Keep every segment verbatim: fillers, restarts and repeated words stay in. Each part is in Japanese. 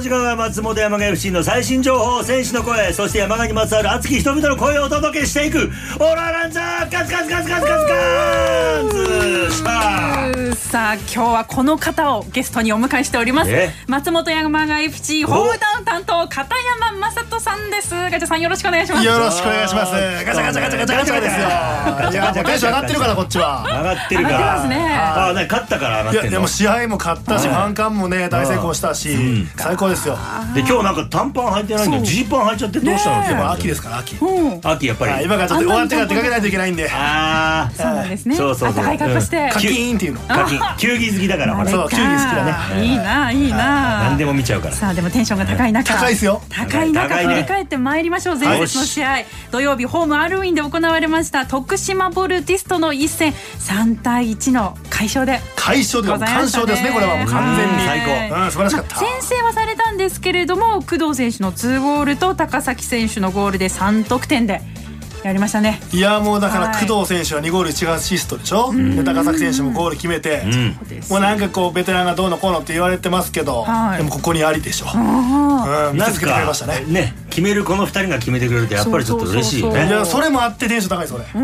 時間は松本山雅 エフシー の最新情報、選手の声、そして山雅にまつわる熱き人々の声をお届けしていくオーラーランジャーガツガツガツガツガツガツさあさあ今日はこの方をゲストにお迎えしております。松本山雅 エフシー ホームタウン担当片山雅人さんです。ガチャさんよろしくお願いします。 よろしくお願いします。ガチャガチャガチャガチャガチャですよ。ガチャガチャテンション上がってるからこっちは上がってるから上がってますね。 ああ、ね、勝ったから上がってるの。 いやでも試合も勝ったし、ファンカンもね大成功したし、うん、最高ですよ。 で今日なんか短パン履いてないんだよ。ジーパン履いちゃってどうしたの。 でも秋ですから秋、 うん、秋やっぱり、 はい、今からちょっと終わってから出かけないといけないんで。 ああそうなんですね。そうそうそう、暖かい格好して、うん、 カキーンっていうのカキーン球技好きだから。 そう球技好きだね。 いいないいな。 何でも見ちゃうから。 さあでもテンションが高い中、 高いですよ。 高い中振り返ってまいりましょう。前日の試合、土曜日ホームアルウィンで行われました徳島ボルティスとの一戦、さんたいいちの快勝で快勝で完勝ですね。これはもう完全に最高、 うん、素晴らしかった。 先制はされたんですけれども、工藤選手のにゴールと高崎選手のゴールでさんとくてんでやりましたね。 いやもうだから工藤選手はにゴールいちアシストでしょ。で高崎選手もゴール決めて、うん、もうなんかこうベテランがどうのこうのって言われてますけど、はい、でもここにありでしょ。うん、見せつけてくれましたね。 ね、決めるこのふたりが決めてくれるとやっぱりちょっと嬉しいよね。 いやそれもあってテンション高いそれ。うん、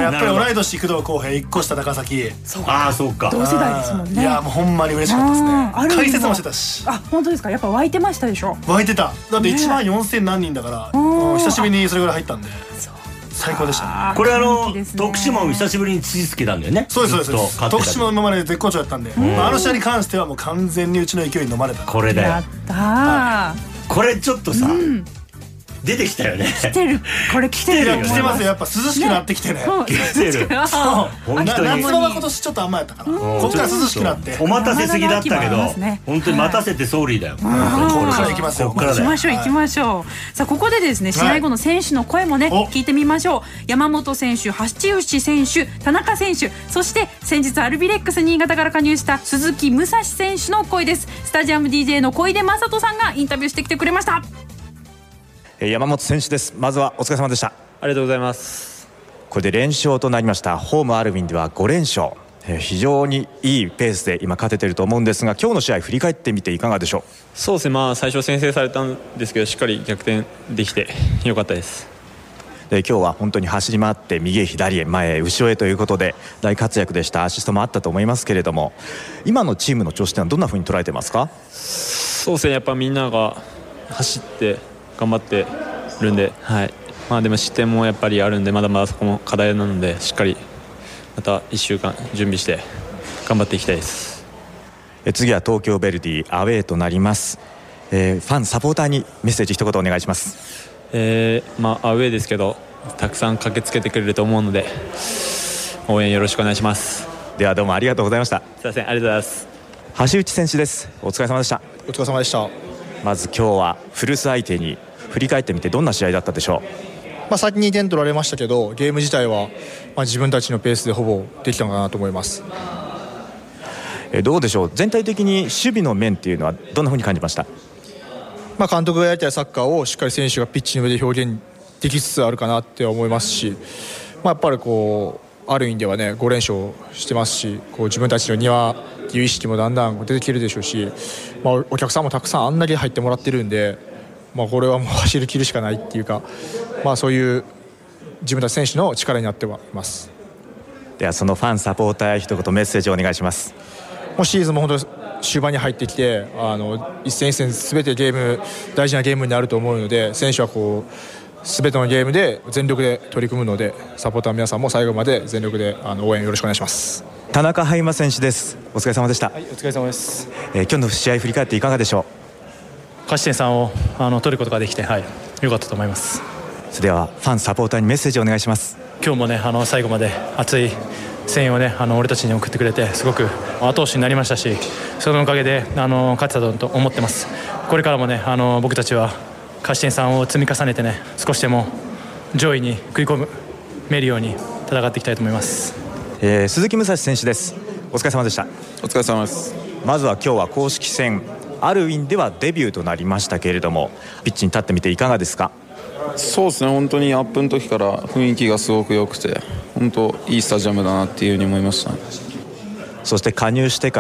やっぱり同い年工藤公平いっこ下高崎。 ああそうか、同世代ですもんね。 いやもうほんまに嬉しかったですね。解説もしてたし。 あ本当ですか。やっぱ湧いてましたでしょ。 湧いてた。だっていちまんよんせん何人だから、久しぶりにそれぐらい入ったんで最高でしたね。 これあの徳島を久しぶりに土つけたんだよね。 そうですそうです。徳島は今まで絶好調だったんで、あの試合に関してはもう完全にうちの勢いに飲まれた。 これだよ。 やったこれちょっとさ出てきたよね。 来てる。これ来てるよ。 来てますよ。やっぱ涼しくなってきてね。 来てる。そう。 夏場は今年ちょっと甘やったから。こっから涼しくなって。 お待たせすぎだったけど、本当に待たせてソーリーだよ。ここから行きますよ。 行きましょう行きましょう。さあここでですね、試合後の選手の声もね聞いてみましょう。山本選手、橋内選手、田中選手、そして先日アルビレックス新潟から加入した鈴木武蔵選手の声です。スタジアム ディージェー の小出正人さんがインタビューしてきてくれました。 山本選手です。まずはお疲れ様でした。 ありがとうございます。 これで連勝となりました。ホームアルビンではごれんしょう、非常にいいペースで今勝てていると思うんですが、今日の試合振り返ってみていかがでしょう。 そうですね、まあ、最初先制されたんですけどしっかり逆転できてよかったです。 で今日は本当に走り回って右へ左へ前へ後ろへということで大活躍でした。アシストもあったと思いますけれども、今のチームの調子というのはどんなふうに捉えてますか。 そうですね、やっぱみんなが走って頑張ってるんで、はい、まあ、でも失点もやっぱりあるんでまだまだそこも課題なのでしっかりまたいっしゅうかん準備して頑張っていきたいです。 え次は東京ヴェルディアウェーとなります。えー、ファンサポーターにメッセージ一言お願いします。 えーまあ、アウェーですけどたくさん駆けつけてくれると思うので応援よろしくお願いします。 ではどうもありがとうございました。 すいません、ありがとうございます。 橋内選手です。お疲れ様でした。 お疲れ様でした。 まず今日は古巣相手に振り返ってみてどんな試合だったでしょう。 まあ、先に点取られましたけどゲーム自体はまあ自分たちのペースでほぼできたのかなと思います。 えどうでしょう、全体的に守備の面っていうのはどんなふうに感じました。 まあ、監督がやりたいサッカーをしっかり選手がピッチの上で表現できつつあるかなって思いますし、まあ、やっぱりこうある意味ではねごれんしょうしてますし、こう自分たちの庭っていう意識もだんだん出てきてるでしょうし、まあ、お客さんもたくさんあんだけ入ってもらってるんで、まあ、これはもう走り切るしかないっていうか、まあ、そういう自分たち選手の力になってはいます。 ではそのファンサポーターへ一言メッセージをお願いします。 もうシーズンも本当に終盤に入ってきてあの一戦一戦全てゲーム大事なゲームになると思うので、選手はこう全てのゲームで全力で取り組むので、サポーターの皆さんも最後まで全力であの応援よろしくお願いします。 田中海馬選手です。お疲れ様でした。 はい、お疲れ様です。 えー、今日の試合振り返っていかがでしょう。 勝ち点さんをあの取ることができて、はい、良かったと思います。 それではファンサポーターにメッセージをお願いします。 今日もねあの最後まで熱い声援をねあの俺たちに送ってくれてすごく後押しになりましたし、そのおかげであの勝てたと思ってます。これからもねあの僕たちは勝ち点さんを積み重ねてね少しでも上位に食い込めるように戦っていきたいと思います。 えー、鈴木武蔵選手です。お疲れ様でした。 お疲れ様です。 まずは今日は公式戦アルウィンではデビューとなりましたけれども、ピッチに立ってみていかがですか。 そうですね、本当にアップの時から雰囲気がすごく良くて本当いいスタジアムだなっていうふうに思いました。 そして加入してから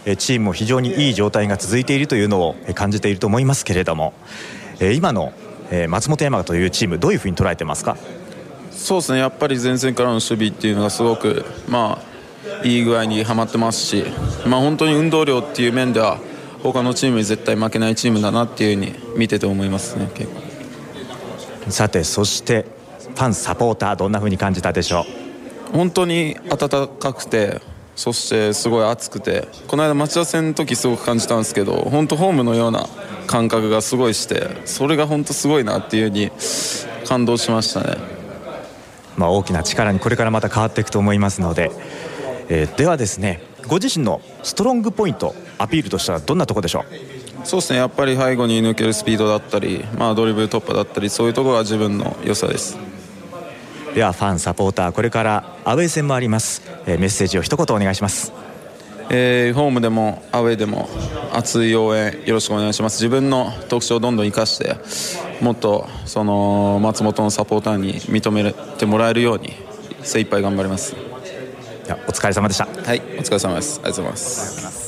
チームも非常にいい状態が続いているというのを感じていると思いますけれども、今の松本山雅というチームどういうふうに捉えてますか？ そうですね、やっぱり前線からの守備っていうのがすごく、まあ、いい具合にはまってますし、まあ、本当に運動量っていう面では他のチームに絶対負けないチームだなっていうふうに見てて思いますね。結構さて、そしてファンサポーターどんなふうに感じたでしょう？本当に温かくて、そしてすごい熱くて、この間町田戦の時すごく感じたんですけど、本当ホームのような感覚がすごいして、それが本当すごいなっていうふうに感動しましたね。 まあ、大きな力にこれからまた変わっていくと思いますので、えー、ではですね、ご自身のストロングポイントアピールとしてはどんなところでしょう？そうですね、やっぱり背後に抜けるスピードだったり、まあ、ドリブル突破だったり、そういうところが自分の良さです。 ではファンサポーター、これからアウェー戦もあります、えー、メッセージを一言お願いします。 えー、ホームでもアウェーでも熱い応援よろしくお願いします。自分の特徴をどんどん生かして、もっとその松本のサポーターに認めてもらえるように精一杯頑張ります。 お疲れ様でした。 はい、お疲れ様です。ありがとうございます。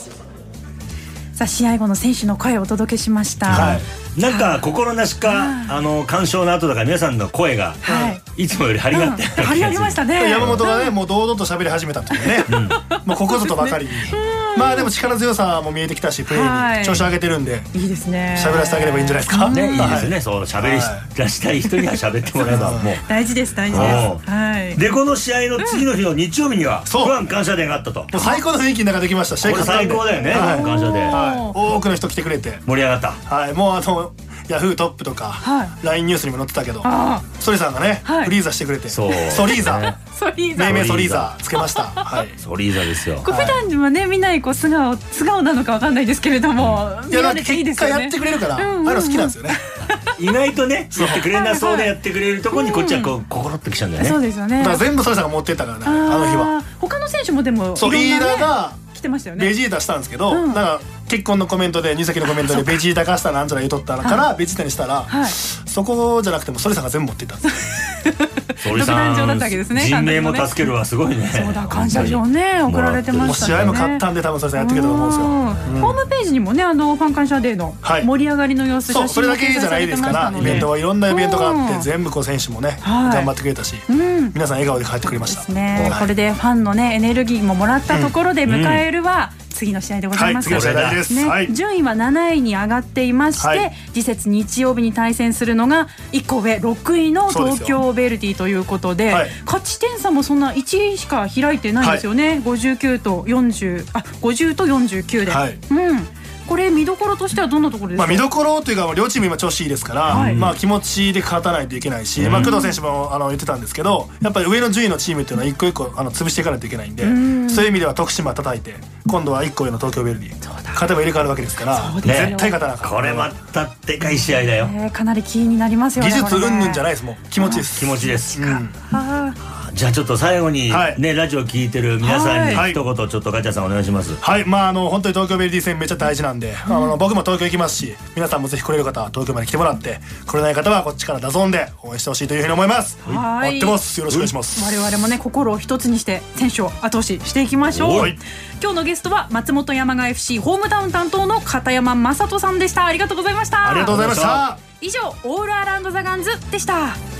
さあ、試合後の選手の声をお届けしました。 はい、なんか心なしかあの鑑賞の後だから皆さんの声が、はい、いつもより張り合って、 うん、張り合いましたね。 山本がね、もう堂々と喋り始めたというね、うん、もうここぞとばかりに、まあでも力強さも見えてきたし、プレーに調子上げてるんで、 いいですね。 喋らせてあげればいいんじゃないですか。 ね、いいですね。そう喋り出したい人には喋ってもらえばもう大事です、大事です。はい。 で、この試合の次の日の日曜日にはファン感謝デーがあったと。 もう最高の雰囲気の中できました。試合これ最高だよね。ファン感謝デー。 多くの人来てくれて盛り上がった。 はい、もうあのヤフートップとか ライン ニュースにも載ってたけど、ソリさんがねフリーザしてくれて、ソリーザ、命名ソリーザつけました。はい、 ソリーザですよ。 普段はね、みんなにこう素顔素顔なのかわかんないですけれども、 いや、結果やってくれるから、ああいうの好きなんですよね。 意外とね、やってくれなそうでやってくれるところにこっちはこう心ってきちゃうんだよね。 そうですよね。 だから全部ソリさんが持ってったからね、あの日は。 他の選手もでもそう、リーダーが来てましたよね。 ベジータしたんですけど、なんか結婚のコメントで、二崎のコメントでベジータ化したなんちゃら言うとったからベジータにしたら、そこじゃなくてもソリさんが全部持っていったんです。 ソリさん人命も助けるわ、すごいね。 そうだ、感謝状ね送られてましたね。 試合も勝ったんで多分ソリさんやってくれたと思うんですよ。 ホームページにもね、あのファン感謝デーの盛り上がりの様子、 そう、それだけじゃないですから、イベントはいろんなイベントがあって、全部こう選手もね頑張ってくれたし、皆さん笑顔で帰ってくれました。 これでファンのねエネルギーももらったところで迎えるは次の試合でございます。 はい、次の試合です、ね、はい、 順位はなないに上がっていまして、はい、次節日曜日に対戦するのがいっこ上ろくいの東京ヴェルディということで、はい、勝ち点差もそんないちしか開いてないんですよね、はい、ごじゅうきゅうとよんじゅう、あ、ごじゅうとよんじゅうきゅうで、はい、うん、これ見どころとしてはどんなところですか？ まあ、見どころというか、両チーム今調子いいですから、はい、まあ、気持ちで勝たないといけないし、うん、まあ、工藤選手もあの言ってたんですけど、やっぱり上の順位のチームっていうのは一個一個あの潰していかないといけないんで、うん、そういう意味では徳島叩いて、今度はいっこ上の東京ヴェルディ勝てば入れ替わるわけですから、絶対勝たなかった。 これまたでかい試合だよ、 えー、かなり気になりますよね。 技術云々じゃないです、もう気持ちです。 気持ちです、うん、じゃあちょっと最後にね、はい、ラジオ聞いてる皆さんに一言ちょっとガチャさんお願いします。 はい、まあ、あの本当に東京ヴェルディ戦めっちゃ大事なんで、うん、あの僕も東京行きますし、皆さんもぜひ来れる方は東京まで来てもらって、来れない方はこっちからダゾーンで応援してほしいというふうに思います。はい、待ってます。よろしくお願いします。 我々もね、心を一つにして選手を後押ししていきましょう。今日のゲストは松本山雅 エフシー ホームタウン担当の片山雅人さんでした。ありがとうございました。 ありがとうございました。 以上、オールアラウンドザガンズでした。